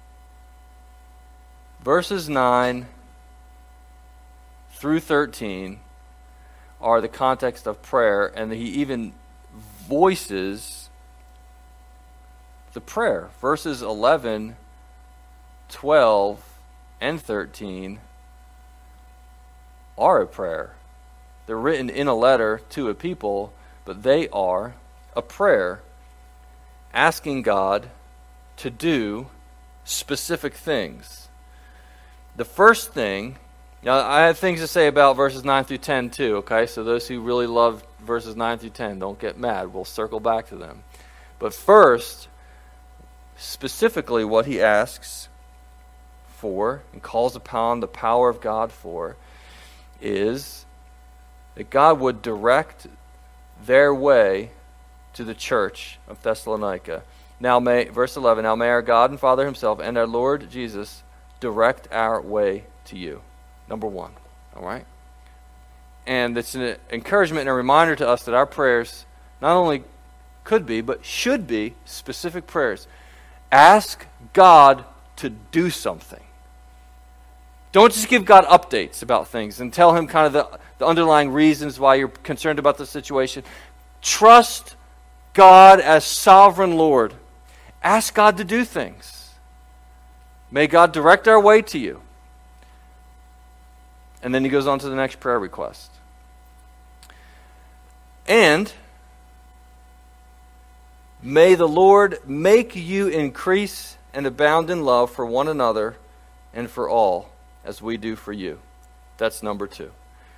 Verses nine through thirteen are the context of prayer, and he even voices the prayer. Verses eleven, twelve, and thirteen are a prayer. They're written in a letter to a people, but they are a prayer asking God to do specific things. The first thing, now I have things to say about verses nine through ten too, okay? So those who really love verses nine through ten, don't get mad. We'll circle back to them. But first, specifically what he asks for and calls upon the power of God for is that God would direct their way to the church of Thessalonica. Now may, verse eleven, now may our God and Father himself and our Lord Jesus direct our way to you. Number one. All right? And it's an encouragement and a reminder to us that our prayers not only could be, but should be specific prayers. Ask God to do something. Don't just give God updates about things and tell him kind of the, the underlying reasons why you're concerned about the situation. Trust God as sovereign Lord. Ask God to do things. May God direct our way to you. And then he goes on to the next prayer request. And may the Lord make you increase and abound in love for one another and for all, as we do for you. That's number two.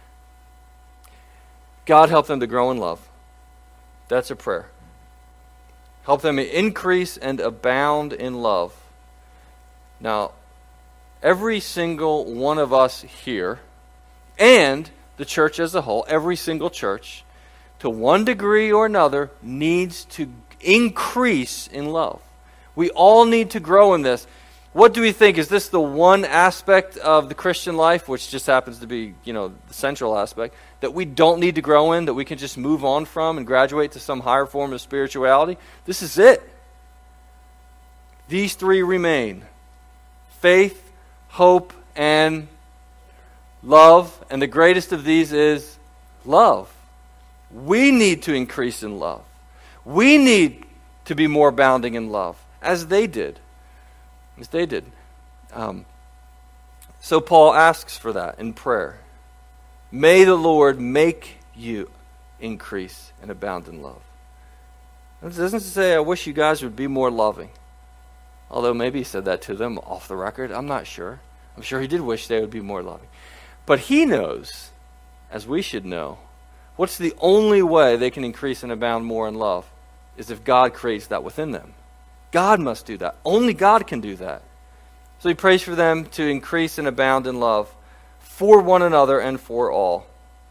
God, help them to grow in love. That's a prayer. Help them increase and abound in love. Now, every single one of us here, and the church as a whole, every single church, to one degree or another, needs to increase in love. We all need to grow in this. What do we think? Is this the one aspect of the Christian life, which just happens to be, you know, the central aspect, that we don't need to grow in, that we can just move on from and graduate to some higher form of spirituality? This is it. These three remain. Faith, hope, and love. And the greatest of these is love. We need to increase in love. We need to be more abounding in love, as they did. As they did. Um, so Paul asks for that in prayer. May the Lord make you increase and abound in love. It doesn't say, I wish you guys would be more loving. Although maybe he said that to them off the record. I'm not sure. I'm sure he did wish they would be more loving. But he knows, as we should know, what's the only way they can increase and abound more in love is if God creates that within them. God must do that. Only God can do that. So he prays for them to increase and abound in love for one another and for all.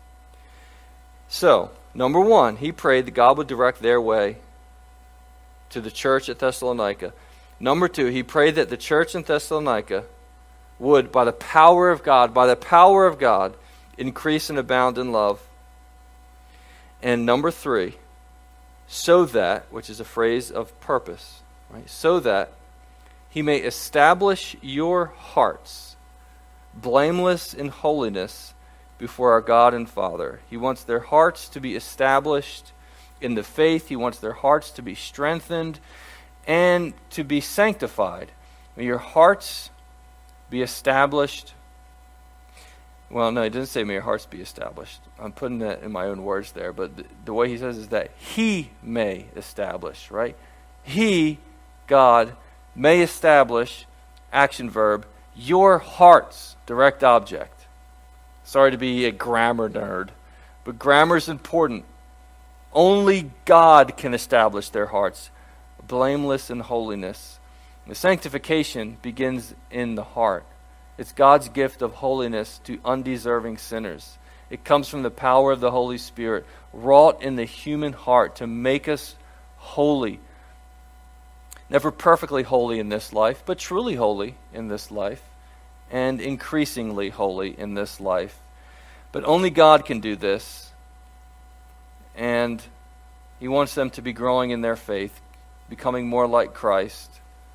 So, number one, he prayed that God would direct their way to the church at Thessalonica. Number two, he prayed that the church in Thessalonica would, by the power of God, by the power of God, increase and abound in love. And number three, so that, which is a phrase of purpose, right? So that he may establish your hearts blameless in holiness before our God and Father. He wants their hearts to be established in the faith. He wants their hearts to be strengthened and to be sanctified. May your hearts be established. Well, no, he doesn't say may your hearts be established. I'm putting that in my own words there, but the, the way he says is that he may establish, right? He, God, may establish, action verb, your hearts, direct object. Sorry to be a grammar nerd, but grammar is important. Only God can establish their hearts, blameless in holiness. The sanctification begins in the heart. It's God's gift of holiness to undeserving sinners. It comes from the power of the Holy Spirit, wrought in the human heart to make us holy. Never perfectly holy in this life, but truly holy in this life, and increasingly holy in this life. But only God can do this, and he wants them to be growing in their faith, becoming more like Christ.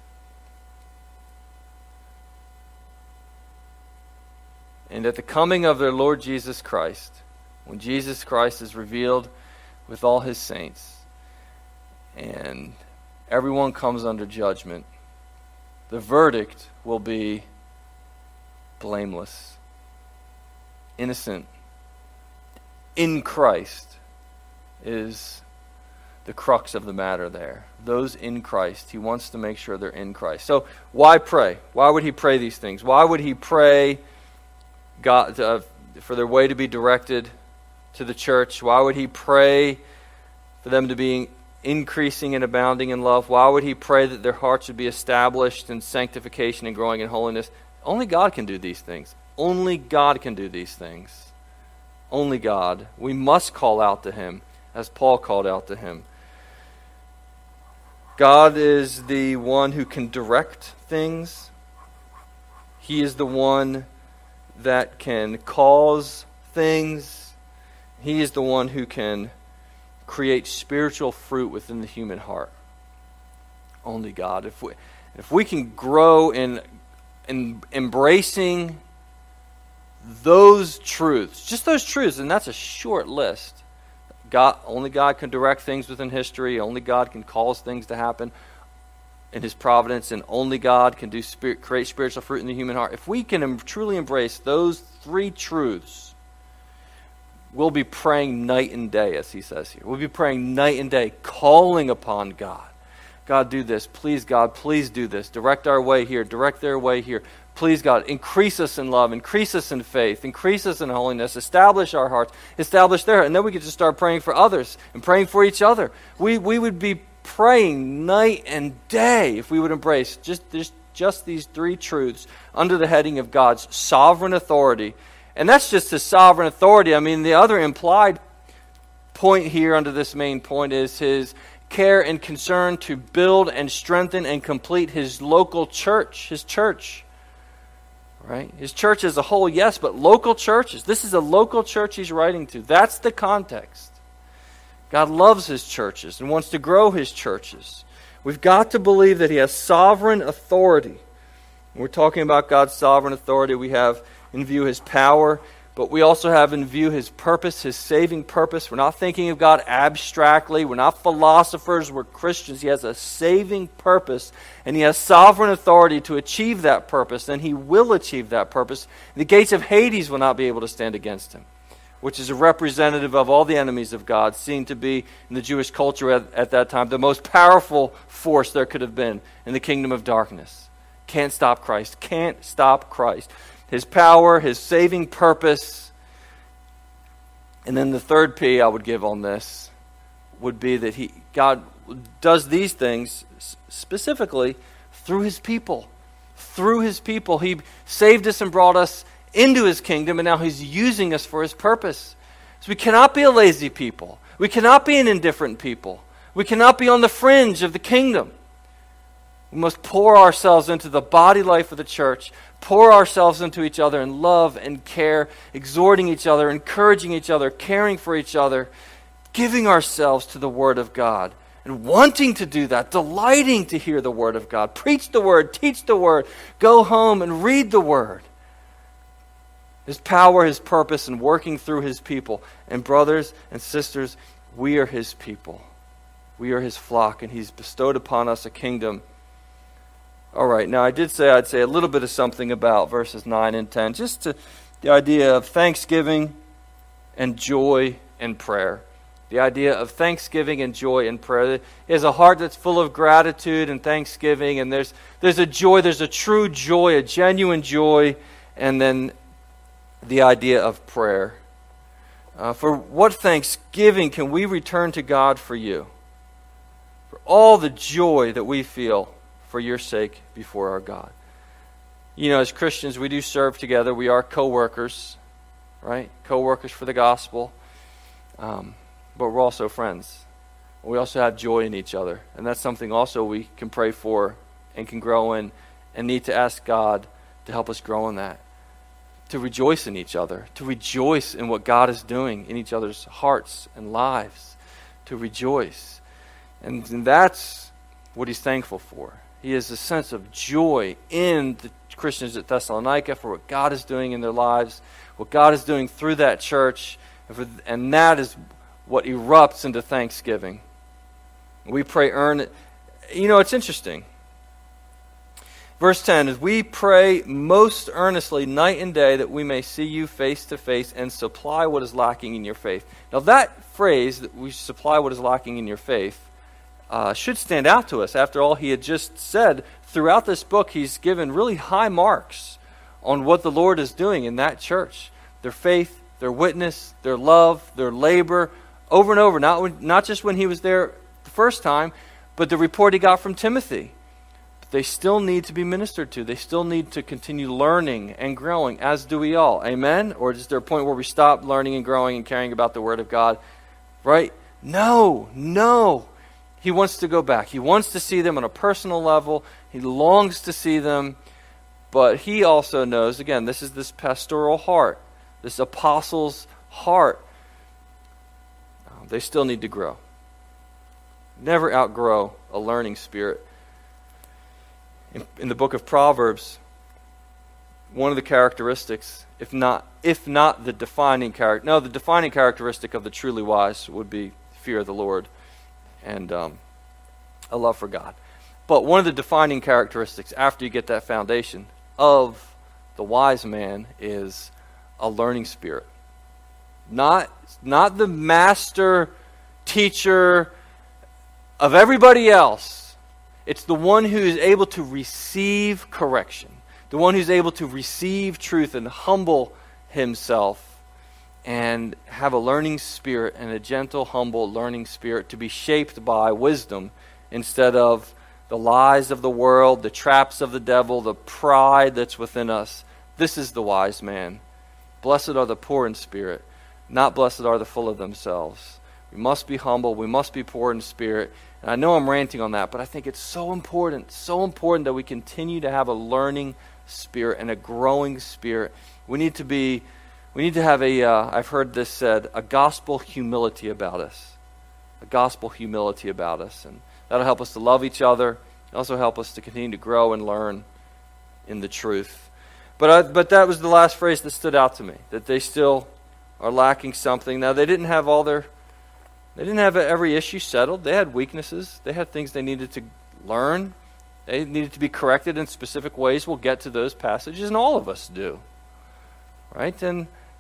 And at the coming of their Lord Jesus Christ, when Jesus Christ is revealed with all his saints, and everyone comes under judgment, the verdict will be blameless, innocent, in Christ is the crux of the matter there. Those in Christ, he wants to make sure they're in Christ. So why pray? Why would he pray these things? Why would he pray God uh, for their way to be directed to the church? Why would he pray for them to be increasing and abounding in love? Why would he pray that their hearts would be established in sanctification and growing in holiness? Only God can do these things. Only God can do these things. Only God. We must call out to him as Paul called out to him. God is the one who can direct things. He is the one that can cause things. He is the one who can create spiritual fruit within the human heart. Only God. If we, if we can grow in, in embracing those truths, just those truths, and that's a short list. God, only God can direct things within history. Only God can cause things to happen in his providence, and only God can do spirit, create spiritual fruit in the human heart. If we can em- truly embrace those three truths, we'll be praying night and day, as he says here. We'll be praying night and day, calling upon God. God, do this. Please, God, please do this. Direct our way here. Direct their way here. Please, God, increase us in love. Increase us in faith. Increase us in holiness. Establish our hearts. Establish their heart. And then we could just start praying for others and praying for each other. We, we would be praying night and day if we would embrace just, just, just these three truths under the heading of God's sovereign authority. And that's just his sovereign authority. I mean, the other implied point here under this main point is his care and concern to build and strengthen and complete his local church, his church. Right? His church as a whole, yes, but local churches. This is a local church he's writing to. That's the context. God loves his churches and wants to grow his churches. We've got to believe that he has sovereign authority. When we're talking about God's sovereign authority, we have in view his power, but we also have in view his purpose, his saving purpose. We're not thinking of God abstractly. We're not philosophers. We're Christians. He has a saving purpose, and he has sovereign authority to achieve that purpose, and he will achieve that purpose. The gates of Hades will not be able to stand against him. which is a representative of all the enemies of God, seen to be in the Jewish culture at, at that time the most powerful force there could have been in the kingdom of darkness. Can't stop Christ. Can't stop Christ. His power, his saving purpose. And then the third P I would give on this would be that he God does these things specifically through his people. Through his people. He saved us and brought us into his kingdom, and now he's using us for his purpose. So we cannot be a lazy people. We cannot be an indifferent people. We cannot be on the fringe of the kingdom. We must pour ourselves into the body life of the church, pour ourselves into each other in love and care, exhorting each other, encouraging each other, caring for each other, giving ourselves to the Word of God, and wanting to do that, delighting to hear the Word of God. Preach the Word, teach the Word, go home and read the Word. His power, his purpose, and working through his people. And brothers and sisters, we are his people. We are his flock, and he's bestowed upon us a kingdom. All right, now I did say I'd say a little bit of something about verses nine and ten, just to the idea of thanksgiving and joy and prayer. The idea of thanksgiving and joy and prayer. He has a heart that's full of gratitude and thanksgiving, and there's there's a joy, there's a true joy, a genuine joy, and then the idea of prayer. Uh, for what thanksgiving can we return to God for you? For all the joy that we feel for your sake before our God. You know, as Christians, we do serve together. We are co-workers, right? Co-workers for the gospel. Um, but we're also friends. We also have joy in each other. And that's something also we can pray for and can grow in and need to ask God to help us grow in that. To rejoice in each other, to rejoice in what God is doing in each other's hearts and lives, to rejoice. And, and that's what he's thankful for. He has a sense of joy in the Christians at Thessalonica for what God is doing in their lives, what God is doing through that church, and, for, and that is what erupts into thanksgiving. We pray earn. You know, it's interesting. Verse ten is, we pray most earnestly night and day that we may see you face to face and supply what is lacking in your faith. Now that phrase, that we supply what is lacking in your faith, uh, should stand out to us. After all, he had just said throughout this book, he's given really high marks on what the Lord is doing in that church. Their faith, their witness, their love, their labor, over and over. Not, when, not just when he was there the first time, but the report he got from Timothy. They still need to be ministered to. They still need to continue learning and growing, as do we all. Amen? Or is there a point where we stop learning and growing and caring about the Word of God? Right? No, no. He wants to go back. He wants to see them on a personal level. He longs to see them. But he also knows, again, this is this pastoral heart, this apostle's heart. They still need to grow. Never outgrow a learning spirit. In, in the book of Proverbs, one of the characteristics, if not if not the defining character, no, the defining characteristic of the truly wise would be fear of the Lord and um, a love for God. But one of the defining characteristics, after you get that foundation, of the wise man is a learning spirit. Not, not the master teacher of everybody else. It's the one who is able to receive correction, the one who's able to receive truth and humble himself and have a learning spirit and a gentle, humble learning spirit to be shaped by wisdom instead of the lies of the world, the traps of the devil, the pride that's within us. This is the wise man. Blessed are the poor in spirit, not blessed are the full of themselves. We must be humble. We must be poor in spirit. And I know I'm ranting on that, but I think it's so important, so important that we continue to have a learning spirit and a growing spirit. We need to be, we need to have a, uh, I've heard this said, a gospel humility about us. A gospel humility about us. And that'll help us to love each other. It'll also help us to continue to grow and learn in the truth. But I, but that was the last phrase that stood out to me, that they still are lacking something. Now, they didn't have all their They didn't have every issue settled. They had weaknesses. They had things they needed to learn. They needed to be corrected in specific ways. We'll get to those passages, and all of us do. Right? And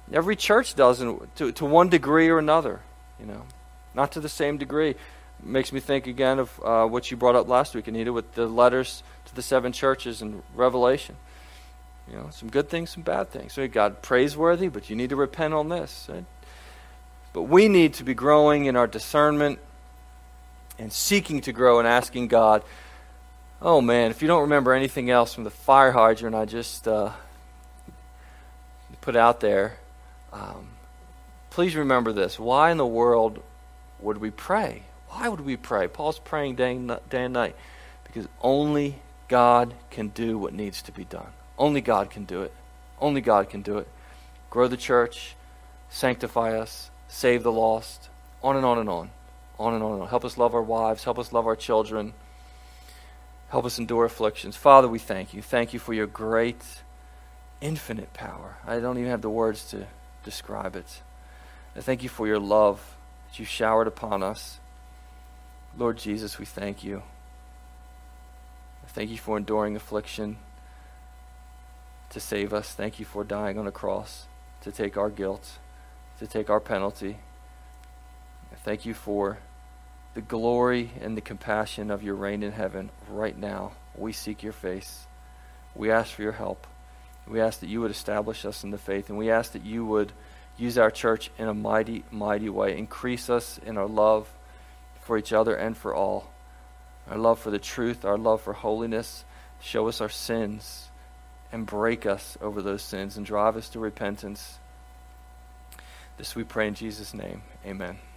Every church does, in, to, to one degree or another, you know. Not to the same degree. Makes me think again of uh, what you brought up last week, Anita, with the letters to the seven churches in Revelation. You know, some good things, some bad things. Right? God praiseworthy, but you need to repent on this. Right? But we need to be growing in our discernment and seeking to grow and asking God, oh man, if you don't remember anything else from the fire hydrant I just uh, put out there, um, please remember this. Why in the world would we pray? Why would we pray? Paul's praying day and, day and night because only God can do what needs to be done. Only God can do it. Only God can do it. Grow the church, sanctify us, save the lost, on and on and on. On and on and on. Help us love our wives. Help us love our children. Help us endure afflictions. Father, we thank you. Thank you for your great, infinite power. I don't even have the words to describe it. I thank you for your love that you showered upon us. Lord Jesus, we thank you. I thank you for enduring affliction to save us. Thank you for dying on a cross to take our guilt, to take our penalty. I thank you for the glory and the compassion of your reign in heaven right now. We seek your face. We ask for your help. We ask that you would establish us in the faith, and we ask that you would use our church in a mighty, mighty way. Increase us in our love for each other and for all. Our love for the truth, our love for holiness. Show us our sins and break us over those sins and drive us to repentance. This we pray in Jesus' name. Amen.